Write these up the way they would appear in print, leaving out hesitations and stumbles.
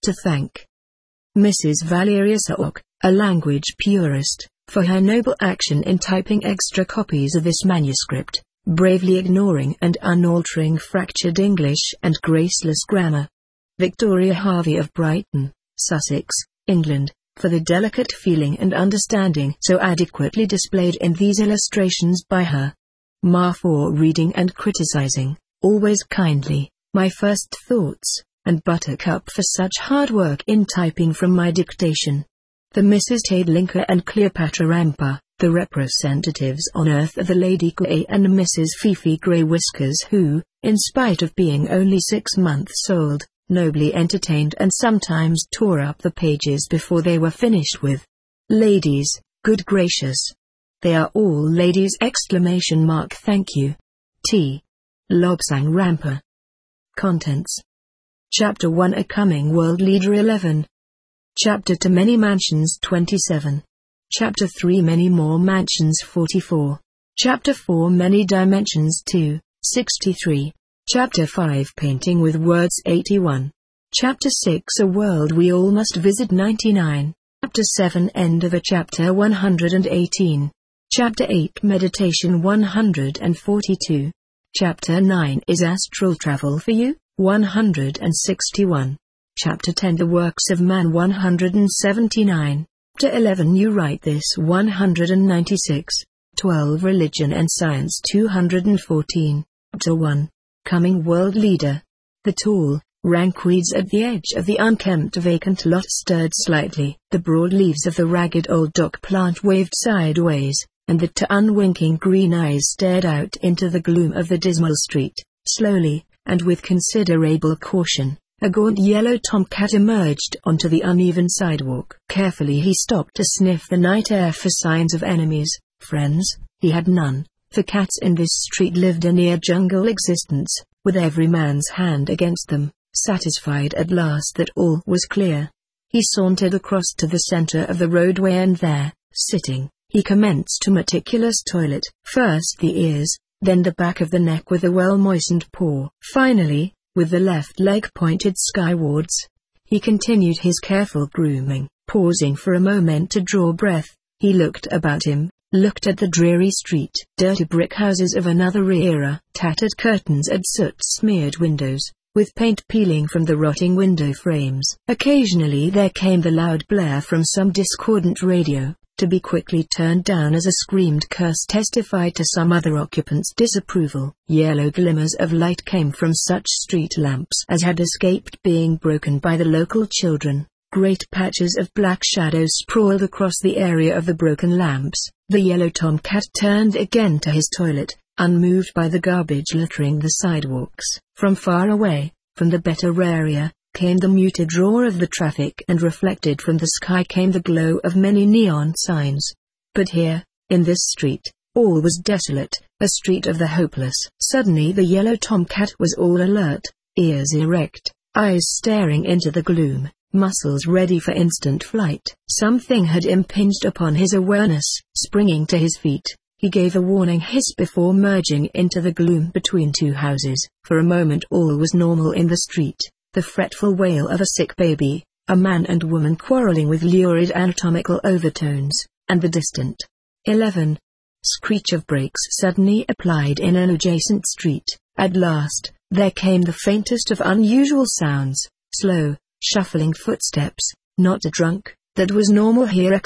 to thank Mrs. Valeria Sauk, a language purist, for her noble action in typing extra copies of this manuscript, bravely ignoring and unaltering fractured English and graceless grammar. Victoria Harvey of Brighton, Sussex, England, for the delicate feeling and understanding so adequately displayed in these illustrations by her. Ma for reading and criticizing, always kindly, my first thoughts, and Buttercup for such hard work in typing from my dictation. The Mrs. Tadlinker and Cleopatra Rampa, the representatives on earth of the Lady Gray and Mrs. Fifi Grey Whiskers who, in spite of being only 6 months old, nobly entertained and sometimes tore up the pages before they were finished with. Ladies, good gracious! They are all ladies! Thank you. T. Lobsang Rampa. Contents. Chapter 1 A Coming World Leader 11. Chapter 2 Many Mansions 27. Chapter 3 Many More Mansions 44. Chapter 4 Many Dimensions 2, 63. Chapter 5 Painting with Words 81. Chapter 6 A World We All Must Visit 99. Chapter 7 End of a Chapter 118. Chapter 8 Meditation 142. Chapter 9 Is Astral Travel for You? 161. Chapter 10 The Works of Man 179. Chapter 11 You Write This 196. 12 Religion and Science 214. Chapter 1 Coming World Leader. The tall, rank weeds at the edge of the unkempt vacant lot stirred slightly. The broad leaves of the ragged old dock plant waved sideways, and the unwinking green eyes stared out into the gloom of the dismal street. Slowly, and with considerable caution, a gaunt yellow tomcat emerged onto the uneven sidewalk. Carefully he stopped to sniff the night air for signs of enemies. Friends, he had none, for cats in this street lived a near-jungle existence, with every man's hand against them. Satisfied at last that all was clear, he sauntered across to the center of the roadway and there, sitting, he commenced a meticulous toilet. First the ears, then the back of the neck with a well-moistened paw. Finally, with the left leg pointed skywards, he continued his careful grooming. Pausing for a moment to draw breath, he looked about him, looked at the dreary street, dirty brick houses of another era, tattered curtains and soot-smeared windows, with paint peeling from the rotting window frames. Occasionally there came the loud blare from some discordant radio, to be quickly turned down as a screamed curse testified to some other occupant's disapproval. Yellow glimmers of light came from such street lamps as had escaped being broken by the local children. Great patches of black shadows sprawled across the area of the broken lamps. The yellow tomcat turned again to his toilet, unmoved by the garbage littering the sidewalks. From far away, from the better area, came the muted roar of the traffic, and reflected from the sky came the glow of many neon signs. But here, in this street, all was desolate, a street of the hopeless. Suddenly the yellow tomcat was all alert, ears erect, eyes staring into the gloom, muscles ready for instant flight. Something had impinged upon his awareness. Springing to his feet, he gave a warning hiss before merging into the gloom between two houses. For a moment all was normal in the street. The fretful wail of a sick baby, a man and woman quarreling with lurid anatomical overtones, and the distant 11 screech of brakes suddenly applied in an adjacent street. At last, there came the faintest of unusual sounds, slow, shuffling footsteps, not a drunk, that was normal here!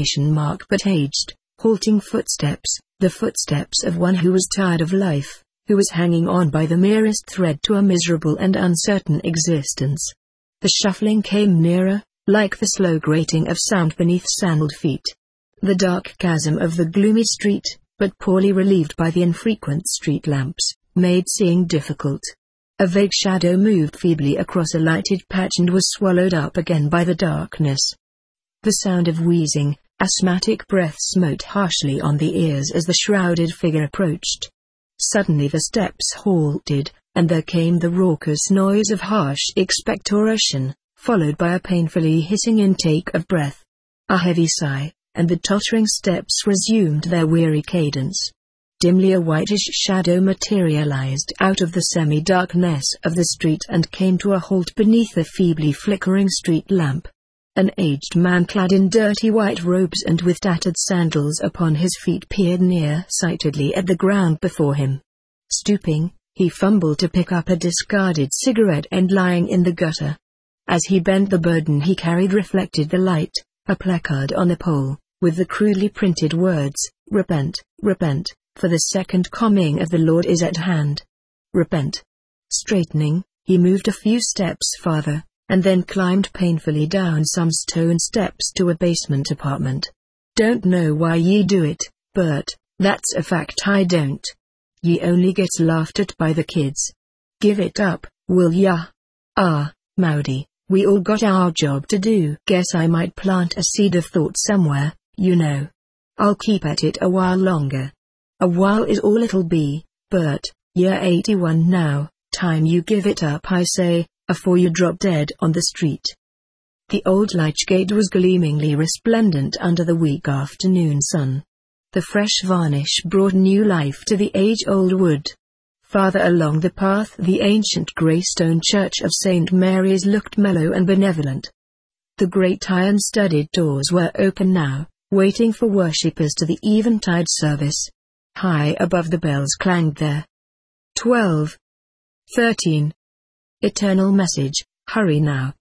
But aged, halting footsteps, the footsteps of one who was tired of life, who was hanging on by the merest thread to a miserable and uncertain existence. The shuffling came nearer, like the slow grating of sound beneath sandaled feet. The dark chasm of the gloomy street, but poorly relieved by the infrequent street lamps, made seeing difficult. A vague shadow moved feebly across a lighted patch and was swallowed up again by the darkness. The sound of wheezing, asthmatic breath smote harshly on the ears as the shrouded figure approached. Suddenly the steps halted, and there came the raucous noise of harsh expectoration, followed by a painfully hissing intake of breath. A heavy sigh, and the tottering steps resumed their weary cadence. Dimly a whitish shadow materialized out of the semi-darkness of the street and came to a halt beneath a feebly flickering street lamp. An aged man clad in dirty white robes and with tattered sandals upon his feet peered near-sightedly at the ground before him. Stooping, he fumbled to pick up a discarded cigarette end lying in the gutter. As he bent, the burden he carried reflected the light, a placard on a pole, with the crudely printed words, "Repent, repent, for the second coming of the Lord is at hand. Repent." Straightening, he moved a few steps farther, and then climbed painfully down some stone steps to a basement apartment. "Don't know why ye do it, Bert, that's a fact I don't. Ye only gets laughed at by the kids. Give it up, will ya? Ah, Mowdy, we all got our job to do. Guess I might plant a seed of thought somewhere, you know. I'll keep at it a while longer. A while is all it'll be, Bert, you're 81 now, time you give it up I say, afore you drop dead on the street." The old lich-gate was gleamingly resplendent under the weak afternoon sun. The fresh varnish brought new life to the age-old wood. Farther along the path the ancient grey stone church of St. Mary's looked mellow and benevolent. The great iron-studded doors were open now, waiting for worshippers to the eventide service. High above the bells clanged their 12, 13. Eternal message, hurry now,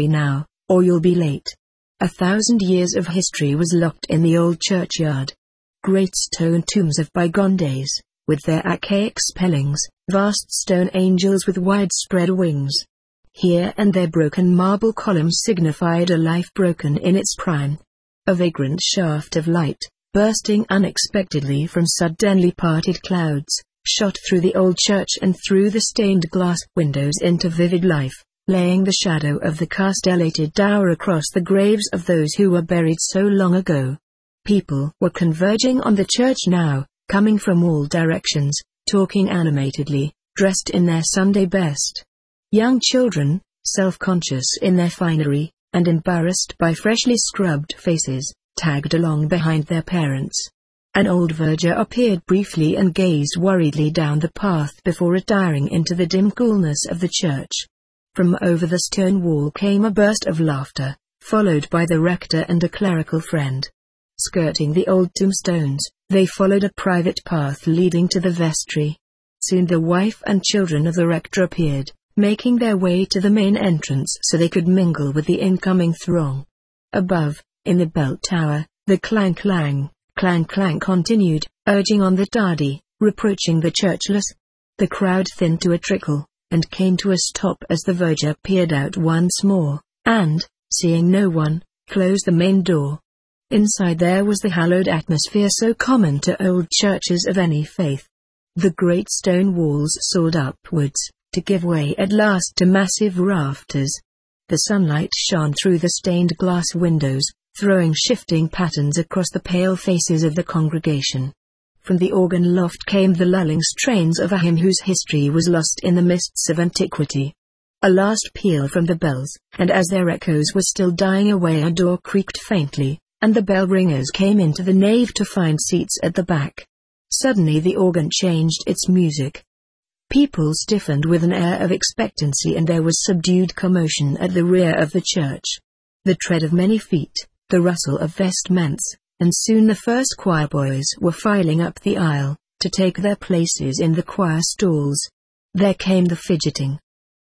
or you'll be late. 1,000 years of history was locked in the old churchyard. Great stone tombs of bygone days, with their archaic spellings, vast stone angels with widespread wings. Here and there broken marble columns signified a life broken in its prime. A vagrant shaft of light, bursting unexpectedly from suddenly parted clouds, shot through the old church and through the stained glass windows into vivid life, laying the shadow of the castellated dower across the graves of those who were buried so long ago. People were converging on the church now, coming from all directions, talking animatedly, dressed in their Sunday best. Young children, self-conscious in their finery, and embarrassed by freshly scrubbed faces, tagged along behind their parents. An old verger appeared briefly and gazed worriedly down the path before retiring into the dim coolness of the church. From over the stone wall came a burst of laughter, followed by the rector and a clerical friend. Skirting the old tombstones, they followed a private path leading to the vestry. Soon the wife and children of the rector appeared, making their way to the main entrance so they could mingle with the incoming throng. Above, in the bell tower, the clang-clang, clang-clang continued, urging on the tardy, reproaching the churchless. The crowd thinned to a trickle, and came to a stop as the verger peered out once more, and, seeing no one, closed the main door. Inside there was the hallowed atmosphere so common to old churches of any faith. The great stone walls soared upwards, to give way at last to massive rafters. The sunlight shone through the stained glass windows, throwing shifting patterns across the pale faces of the congregation. From the organ loft came the lulling strains of a hymn whose history was lost in the mists of antiquity. A last peal from the bells, and as their echoes were still dying away a door creaked faintly, and the bell ringers came into the nave to find seats at the back. Suddenly the organ changed its music. People stiffened with an air of expectancy and there was subdued commotion at the rear of the church. The tread of many feet, the rustle of vestments, and soon the first choir boys were filing up the aisle, to take their places in the choir stalls. There came the fidgeting.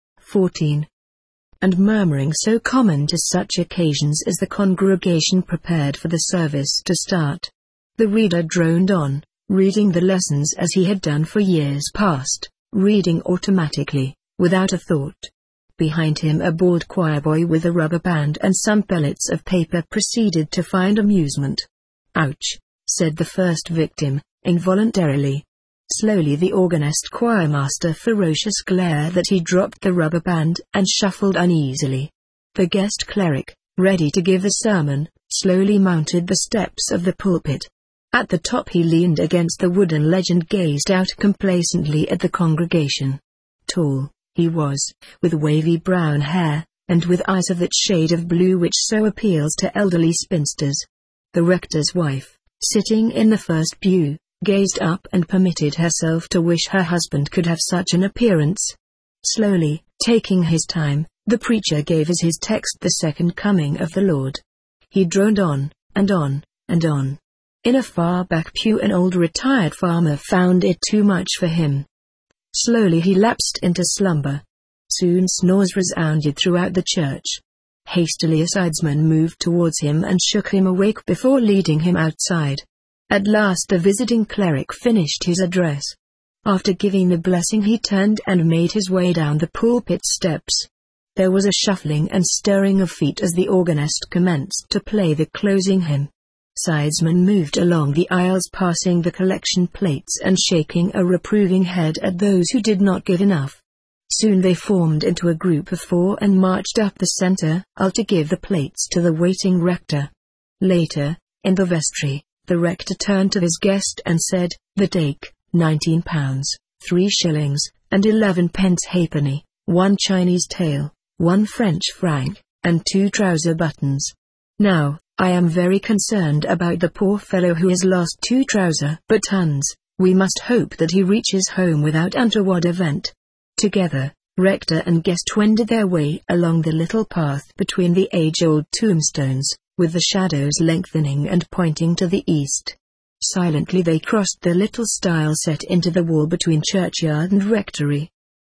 14. And murmuring so common to such occasions as the congregation prepared for the service to start. The reader droned on, reading the lessons as he had done for years past, reading automatically, without a thought. Behind him a bald choir boy with a rubber band and some pellets of paper proceeded to find amusement. "Ouch," said the first victim, involuntarily. Slowly the organist choirmaster ferocious glare that he dropped the rubber band and shuffled uneasily. The guest cleric, ready to give the sermon, slowly mounted the steps of the pulpit. At the top he leaned against the wooden ledge and gazed out complacently at the congregation. Tall, he was, with wavy brown hair, and with eyes of that shade of blue which so appeals to elderly spinsters. The rector's wife, sitting in the first pew, gazed up and permitted herself to wish her husband could have such an appearance. Slowly, taking his time, the preacher gave as his text the second coming of the Lord. He droned on, and on, and on. In a far back pew an old retired farmer found it too much for him. Slowly he lapsed into slumber. Soon snores resounded throughout the church. Hastily a sidesman moved towards him and shook him awake before leading him outside. At last the visiting cleric finished his address. After giving the blessing he turned and made his way down the pulpit steps. There was a shuffling and stirring of feet as the organist commenced to play the closing hymn. Sidesmen moved along the aisles passing the collection plates and shaking a reproving head at those who did not give enough. Soon they formed into a group of 4 and marched up the center aisle to give the plates to the waiting rector. Later, in the vestry, the rector turned to his guest and said, "The take, £19, 3 shillings, and 11 pence halfpenny, 1 Chinese tael, 1 French franc, and 2 trouser buttons. Now, I am very concerned about the poor fellow who has lost 2 trouser buttons. We must hope that he reaches home without untoward event." Together, rector and guest wended their way along the little path between the age-old tombstones, with the shadows lengthening and pointing to the east. Silently they crossed the little stile set into the wall between churchyard and rectory.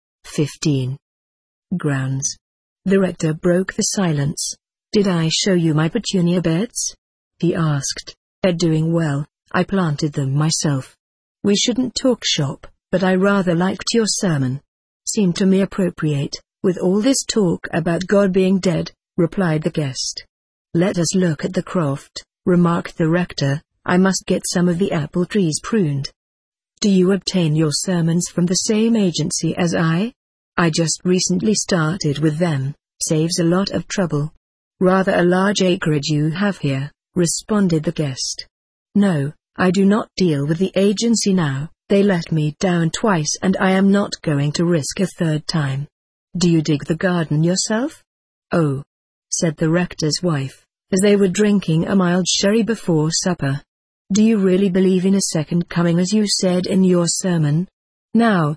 15. Grounds. The rector broke the silence. "Did I show you my petunia beds?" he asked. "They're doing well, I planted them myself." "We shouldn't talk shop, but I rather liked your sermon. Seemed to me appropriate, with all this talk about God being dead," replied the guest. "Let us look at the croft," remarked the rector. "I must get some of the apple trees pruned." "Do you obtain your sermons from the same agency as I?" "I just recently started with them, saves a lot of trouble." "Rather a large acreage you have here," responded the guest. "No, I do not deal with the agency now. They let me down twice and I am not going to risk a third time." "Do you dig the garden yourself?" "Oh," said the rector's wife, as they were drinking a mild sherry before supper. "Do you really believe in a second coming as you said in your sermon?" Now,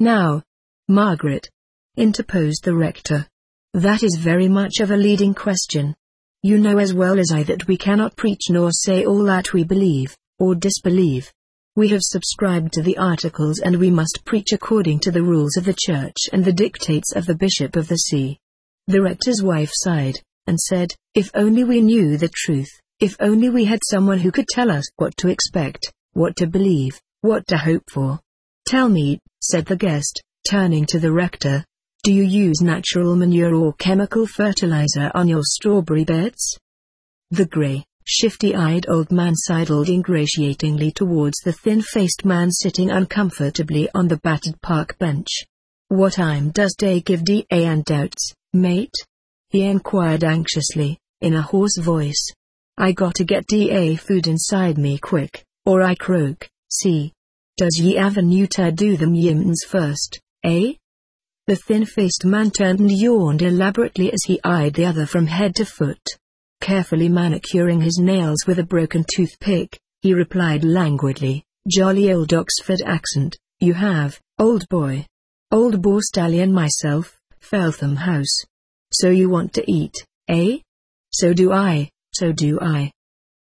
Margaret," interposed the rector. "That is very much of a leading question. You know as well as I that we cannot preach nor say all that we believe, or disbelieve. We have subscribed to the articles and we must preach according to the rules of the church and the dictates of the bishop of the see." The rector's wife sighed, and said, "If only we knew the truth, if only we had someone who could tell us what to expect, what to believe, what to hope for." "Tell me," said the guest, turning to the rector, "do you use natural manure or chemical fertilizer on your strawberry beds?" The grey, shifty-eyed old man sidled ingratiatingly towards the thin-faced man sitting uncomfortably on the battered park bench. "What time does Day give DA and doubts, mate?" he inquired anxiously, in a hoarse voice. "I gotta get DA food inside me quick, or I croak, see. Does ye ave a neuter do them yims first, eh?" The thin-faced man turned and yawned elaborately as he eyed the other from head to foot. Carefully manicuring his nails with a broken toothpick, he replied languidly, "Jolly old Oxford accent, you have, old boy. Old boar stallion myself, Feltham House. So you want to eat, eh? So do I, so do I.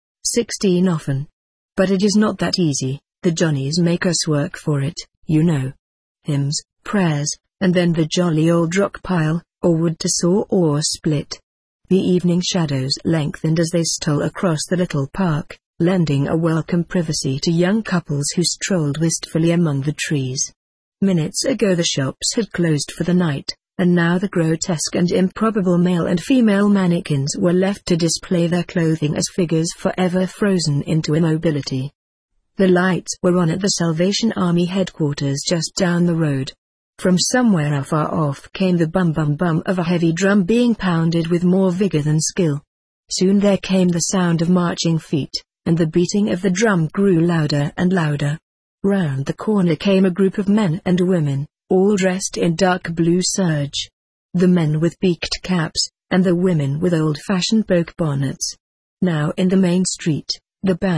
16 often. But it is not that easy, the Johnnies make us work for it, you know. Hymns, prayers, and then the jolly old rock pile, or wood to saw or split." The evening shadows lengthened as they stole across the little park, lending a welcome privacy to young couples who strolled wistfully among the trees. Minutes ago the shops had closed for the night, and now the grotesque and improbable male and female mannequins were left to display their clothing as figures forever frozen into immobility. The lights were on at the Salvation Army headquarters just down the road. From somewhere afar off came the bum-bum-bum of a heavy drum being pounded with more vigor than skill. Soon there came the sound of marching feet, and the beating of the drum grew louder and louder. Round the corner came a group of men and women, all dressed in dark blue serge. The men with beaked caps, and the women with old-fashioned poke bonnets. Now in the main street, the band,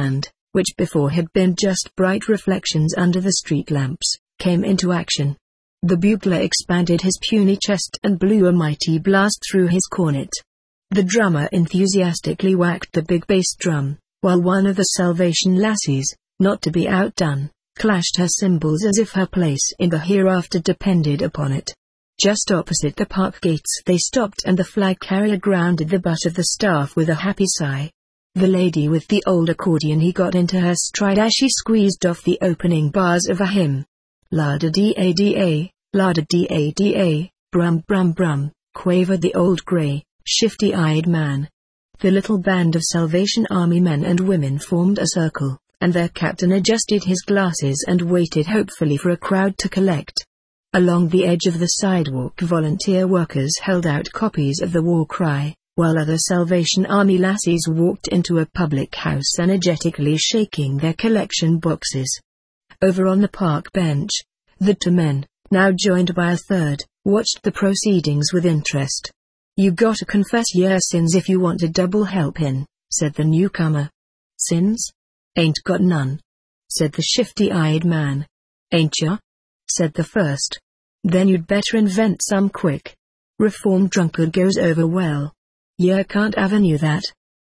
which before had been just bright reflections under the street lamps, came into action. The bugler expanded his puny chest and blew a mighty blast through his cornet. The drummer enthusiastically whacked the big bass drum, while one of the Salvation lassies, not to be outdone, clashed her cymbals as if her place in the hereafter depended upon it. Just opposite the park gates they stopped, and the flag carrier grounded the butt of the staff with a happy sigh. The lady with the old accordion he got into her stride as she squeezed off the opening bars of a hymn. La-da-dee-a-dee-a, la-da-dee-a-dee-a, brum brum brum, quavered the old grey, shifty-eyed man. The little band of Salvation Army men and women formed a circle, and their captain adjusted his glasses and waited hopefully for a crowd to collect. Along the edge of the sidewalk volunteer workers held out copies of the war cry, while other Salvation Army lassies walked into a public house energetically shaking their collection boxes. Over on the park bench, the two men, now joined by a third, watched the proceedings with interest. "You gotta confess your sins if you want a double helping," said the newcomer. "Sins? Ain't got none," said the shifty-eyed man. "Ain't ya?" said the first. "Then you'd better invent some quick. Reformed drunkard goes over well. Yer can't avenue that."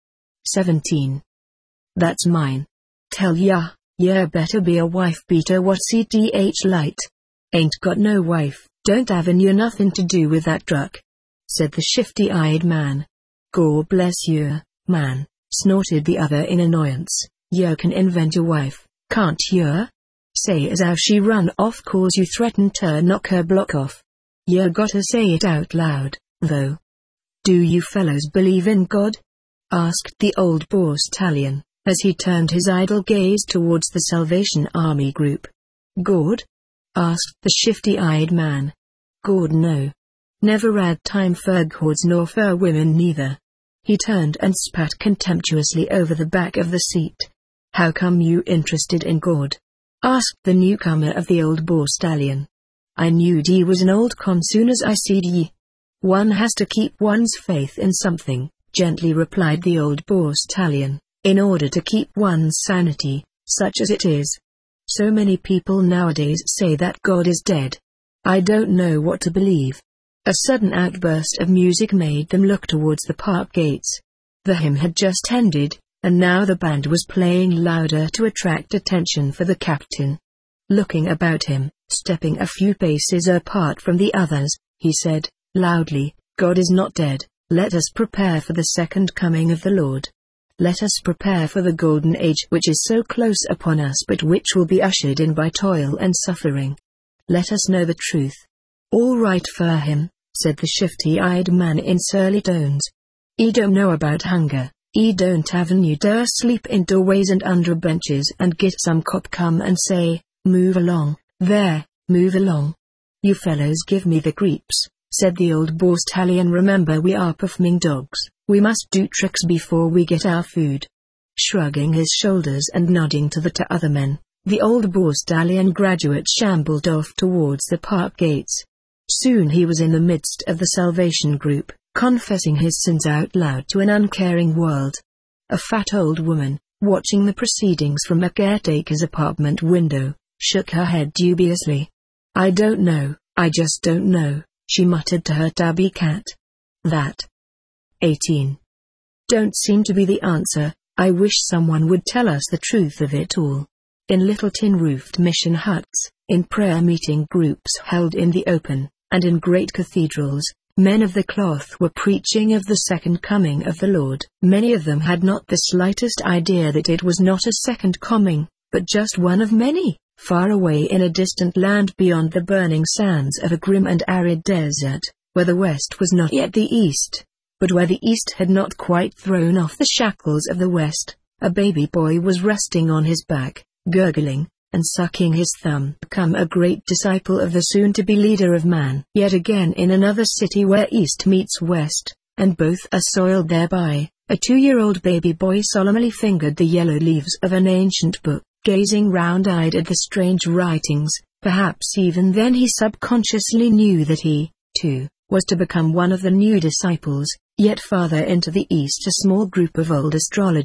17. "That's mine. Tell ya, yer better be a wife beater what's ETH light. Ain't got no wife, don't avenue nothing to do with that druck," said the shifty-eyed man. "God bless yer, man," snorted the other in annoyance. "Yer can invent a wife, can't yer? Say as how she run off cause you threatened to knock her block off. Yer gotta say it out loud, though." "Do you fellows believe in God?" asked the old Bostallion, as he turned his idle gaze towards the Salvation Army group. "God?" asked the shifty-eyed man. "God no. Never had time for gods nor for women neither." He turned and spat contemptuously over the back of the seat. "How come you interested in God?" asked the newcomer of the old Bostallion. "I knew'd ye was an old con soon as I seed ye." "One has to keep one's faith in something," gently replied the old Bostallion, "in order to keep one's sanity, such as it is. So many people nowadays say that God is dead. I don't know what to believe." A sudden outburst of music made them look towards the park gates. The hymn had just ended, and now the band was playing louder to attract attention for the captain. Looking about him, stepping a few paces apart from the others, he said, loudly, "God is not dead. Let us prepare for the second coming of the Lord. Let us prepare for the golden age which is so close upon us but which will be ushered in by toil and suffering. Let us know the truth." "All right for him," said the shifty-eyed man in surly tones. "'E don't know about hunger, 'e don't avenue to sleep in doorways and under benches and get some cop come and say, 'Move along, there, move along.' You fellows give me the creeps," said the old Bostallion. "Remember we are performing dogs, we must do tricks before we get our food." Shrugging his shoulders and nodding to the two other men, the old Bostallion graduate shambled off towards the park gates. Soon he was in the midst of the Salvation group, confessing his sins out loud to an uncaring world. A fat old woman, watching the proceedings from a caretaker's apartment window, shook her head dubiously. "I don't know, I just don't know," she muttered to her tabby cat. That 18. "Don't seem to be the answer. I wish someone would tell us the truth of it all." In little tin-roofed mission huts, in prayer-meeting groups held in the open, and in great cathedrals, men of the cloth were preaching of the second coming of the Lord. Many of them had not the slightest idea that it was not a second coming, but just one of many, far away in a distant land beyond the burning sands of a grim and arid desert, where the West was not yet the East, but where the East had not quite thrown off the shackles of the West. A baby boy was resting on his back, gurgling, and sucking his thumb. Become a great disciple of the soon-to-be leader of man. Yet again in another city where East meets West, and both are soiled thereby, a 2-year-old baby boy solemnly fingered the yellow leaves of an ancient book, gazing round-eyed at the strange writings. Perhaps even then he subconsciously knew that he, too, was to become one of the new disciples. Yet farther into the East a small group of old astrologers,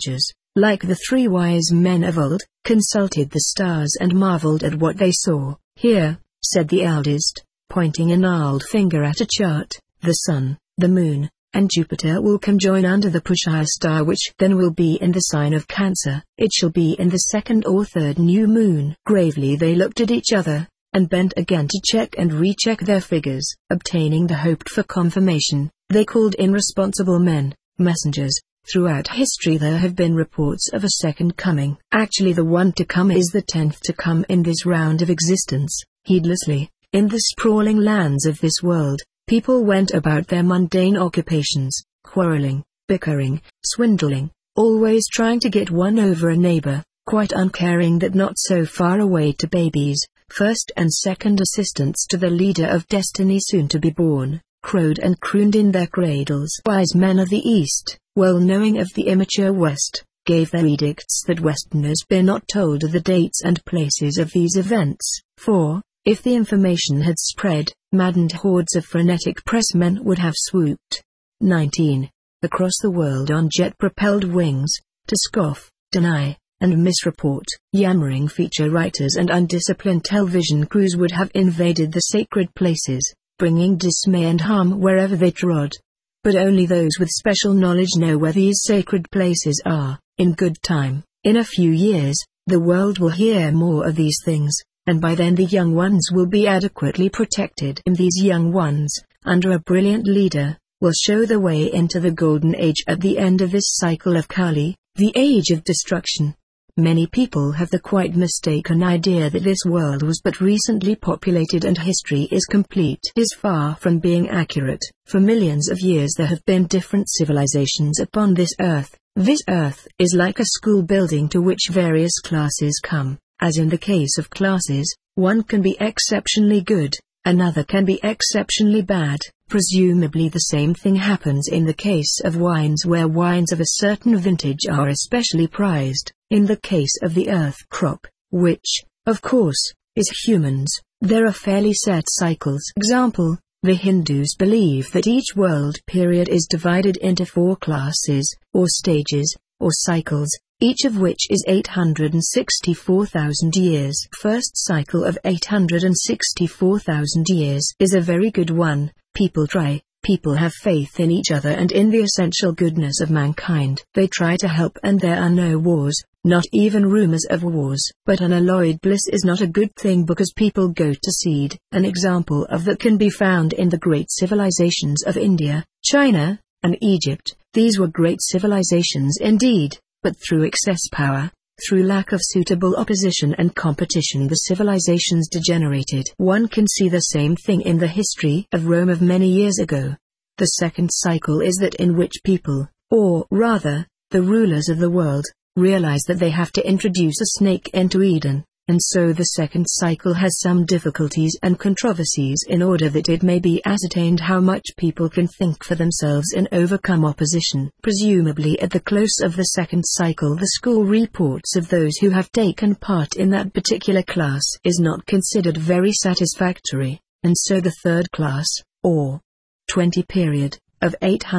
like the 3 wise men of old, consulted the stars and marveled at what they saw. "Here," said the eldest, pointing a gnarled finger at a chart, "the sun, the moon, and Jupiter will conjoin under the Pushaya star, which then will be in the sign of Cancer. It shall be in the 2nd or 3rd new moon." Gravely they looked at each other, and bent again to check and recheck their figures. Obtaining the hoped-for confirmation, they called in responsible men, messengers. Throughout history there have been reports of a second coming. Actually the one to come is the 10th to come in this round of existence. Heedlessly, in the sprawling lands of this world, people went about their mundane occupations, quarreling, bickering, swindling, always trying to get one over a neighbor, quite uncaring that not so far away to babies, first and second assistants to the leader of destiny soon to be born, crowed and crooned in their cradles. Wise men of the East, well knowing of the immature West, gave their edicts that Westerners be not told of the dates and places of these events, for, if the information had spread, maddened hordes of frenetic pressmen would have swooped 19. Across the world on jet-propelled wings, to scoff, deny, and misreport. Yammering feature writers and undisciplined television crews would have invaded the sacred places, bringing dismay and harm wherever they trod. But only those with special knowledge know where these sacred places are. In good time, in a few years, the world will hear more of these things, and by then the young ones will be adequately protected. And these young ones, under a brilliant leader, will show the way into the golden age at the end of this cycle of Kali, the age of destruction. Many people have the quite mistaken idea that this world was but recently populated and history is complete. It is far from being accurate. For millions of years there have been different civilizations upon this earth. This earth is like a school building to which various classes come. As in the case of classes, one can be exceptionally good, another can be exceptionally bad. Presumably the same thing happens in the case of wines, where wines of a certain vintage are especially prized. In the case of the earth crop, which, of course, is humans, there are fairly set cycles. Example, the Hindus believe that each world period is divided into 4 classes, or stages, or cycles, each of which is 864,000 years. First cycle of 864,000 years is a very good one. People have faith in each other and in the essential goodness of mankind. They try to help, and there are no wars, not even rumors of wars. But unalloyed bliss is not a good thing because people go to seed. An example of that can be found in the great civilizations of India, China, and Egypt. These were great civilizations indeed, but through excess power, through lack of suitable opposition and competition, the civilizations degenerated. One can see the same thing in the history of Rome of many years ago. The second cycle is that in which people, or rather, the rulers of the world, realize that they have to introduce a snake into Eden, and so the second cycle has some difficulties and controversies in order that it may be ascertained how much people can think for themselves and overcome opposition. Presumably at the close of the second cycle the school reports of those who have taken part in that particular class is not considered very satisfactory, and so the third class, or 20 period, of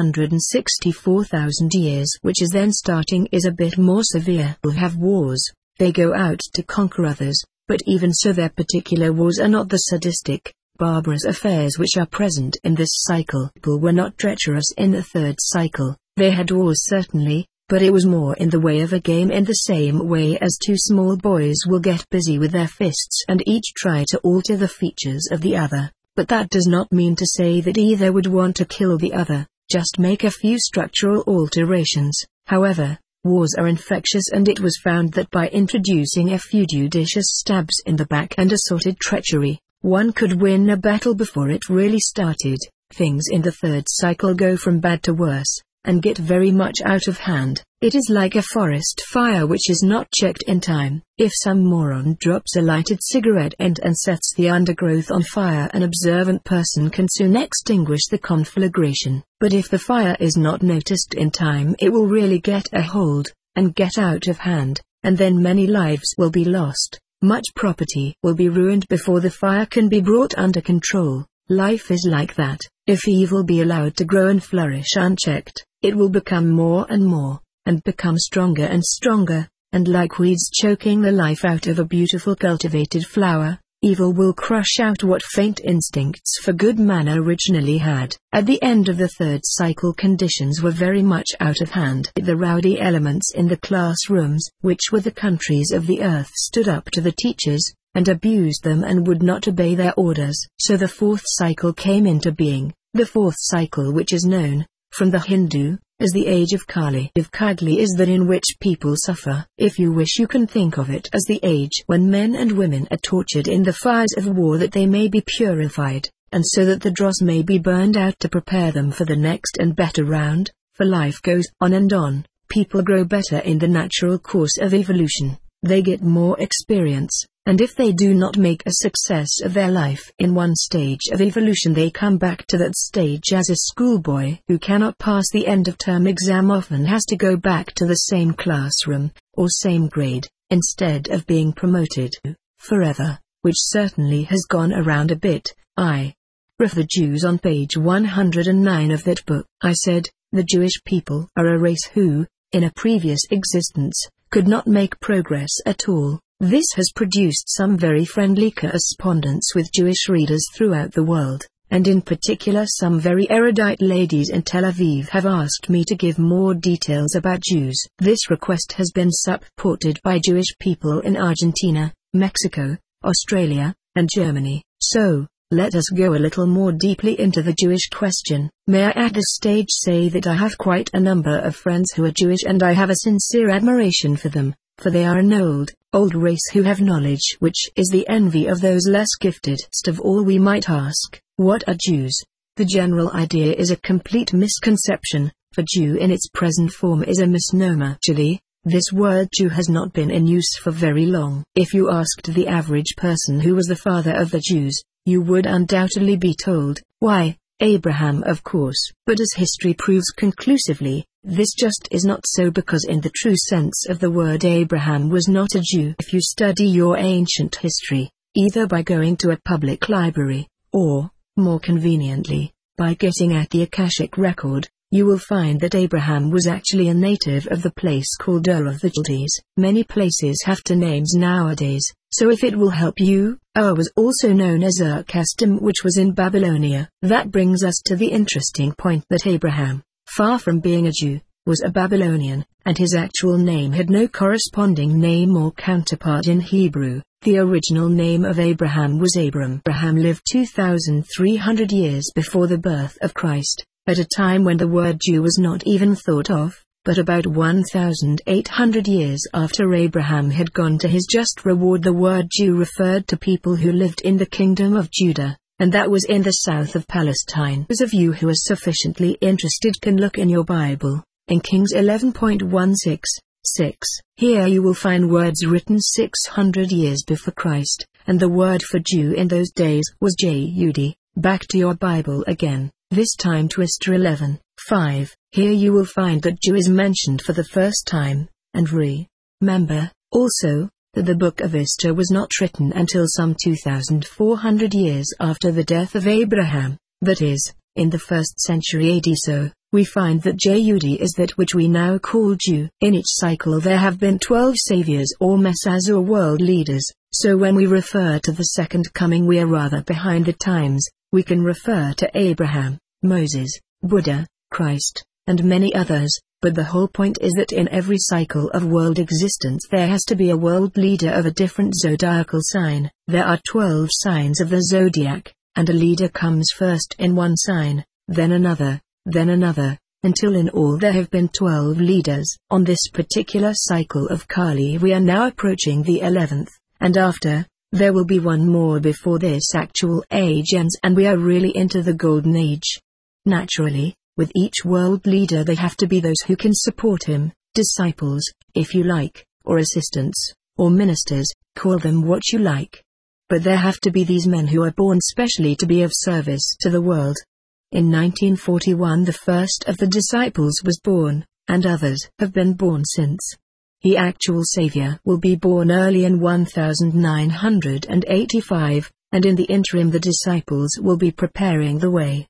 864,000 years which is then starting is a bit more severe. Will have wars. They go out to conquer others, but even so their particular wars are not the sadistic, barbarous affairs which are present in this cycle. People were not treacherous in the third cycle. They had wars certainly, but it was more in the way of a game, in the same way as 2 small boys will get busy with their fists and each try to alter the features of the other. But that does not mean to say that either would want to kill the other, just make a few structural alterations. However, wars are infectious, and it was found that by introducing a few judicious stabs in the back and assorted treachery, one could win a battle before it really started. Things in the third cycle go from bad to worse, and get very much out of hand. It is like a forest fire which is not checked in time. If some moron drops a lighted cigarette end and sets the undergrowth on fire, an observant person can soon extinguish the conflagration. But if the fire is not noticed in time, it will really get a hold, and get out of hand, and then many lives will be lost. Much property will be ruined before the fire can be brought under control. Life is like that. If evil be allowed to grow and flourish unchecked, it will become more and more and become stronger and stronger, and like weeds choking the life out of a beautiful cultivated flower, evil will crush out what faint instincts for good man originally had. At the end of the third cycle, conditions were very much out of hand. The rowdy elements in the classrooms, which were the countries of the earth, stood up to the teachers, and abused them and would not obey their orders. So the fourth cycle came into being, the fourth cycle, which is known, from the Hindu, as the age of Kali. If Kali is that in which people suffer, if you wish you can think of it as the age when men and women are tortured in the fires of war that they may be purified, and so that the dross may be burned out to prepare them for the next and better round, for life goes on and on, people grow better in the natural course of evolution, they get more experience, and if they do not make a success of their life in one stage of evolution, they come back to that stage as a schoolboy who cannot pass the end-of-term exam often has to go back to the same classroom, or same grade, instead of being promoted forever, which certainly has gone around a bit. I refer the Jews on page 109 of that book. I said, the Jewish people are a race who, in a previous existence, could not make progress at all. This has produced some very friendly correspondence with Jewish readers throughout the world, and in particular some very erudite ladies in Tel Aviv have asked me to give more details about Jews. This request has been supported by Jewish people in Argentina, Mexico, Australia, and Germany. So, let us go a little more deeply into the Jewish question. May I at this stage say that I have quite a number of friends who are Jewish, and I have a sincere admiration for them, for they are an old race who have knowledge which is the envy of those less gifted. Of all we might ask, what are Jews? The general idea is a complete misconception, for Jew in its present form is a misnomer. Actually, this word Jew has not been in use for very long. If you asked the average person who was the father of the Jews, you would undoubtedly be told, why, Abraham, of course. But as history proves conclusively, this just is not so, because in the true sense of the word Abraham was not a Jew. If you study your ancient history, either by going to a public library, or, more conveniently, by getting at the Akashic record, you will find that Abraham was actually a native of the place called Ur of the Chaldees. Many places have two names nowadays, so if it will help you, Ur was also known as Ur-Kasdim, which was in Babylonia. That brings us to the interesting point that Abraham, far from being a Jew, was a Babylonian, and his actual name had no corresponding name or counterpart in Hebrew. The original name of Abraham was Abram. Abraham lived 2,300 years before the birth of Christ, at a time when the word Jew was not even thought of, but about 1,800 years after Abraham had gone to his just reward. The word Jew referred to people who lived in the kingdom of Judah, and that was in the south of Palestine. Those of you who are sufficiently interested can look in your Bible, in Kings 11.166. Here you will find words written 600 years before Christ, and the word for Jew in those days was Jehudi. Back to your Bible again, this time to Esther 11:5. Here you will find that Jew is mentioned for the first time, and remember, also, that the book of Esther was not written until some 2,400 years after the death of Abraham, that is, in the 1st century AD. So, we find that Jehudi is that which we now call Jew. In each cycle there have been 12 saviors or messiahs or world leaders, so when we refer to the second coming we are rather behind the times. We can refer to Abraham, Moses, Buddha, Christ, and many others, but the whole point is that in every cycle of world existence there has to be a world leader of a different zodiacal sign. There are 12 signs of the zodiac, and a leader comes first in one sign, then another, until in all there have been 12 leaders. On this particular cycle of Kali we are now approaching the 11th, and after, there will be one more before this actual age ends and we are really into the golden age. Naturally, with each world leader there have to be those who can support him, disciples, if you like, or assistants, or ministers, call them what you like. But there have to be these men who are born specially to be of service to the world. In 1941 the first of the disciples was born, and others have been born since. The actual Savior will be born early in 1985, and in the interim the disciples will be preparing the way.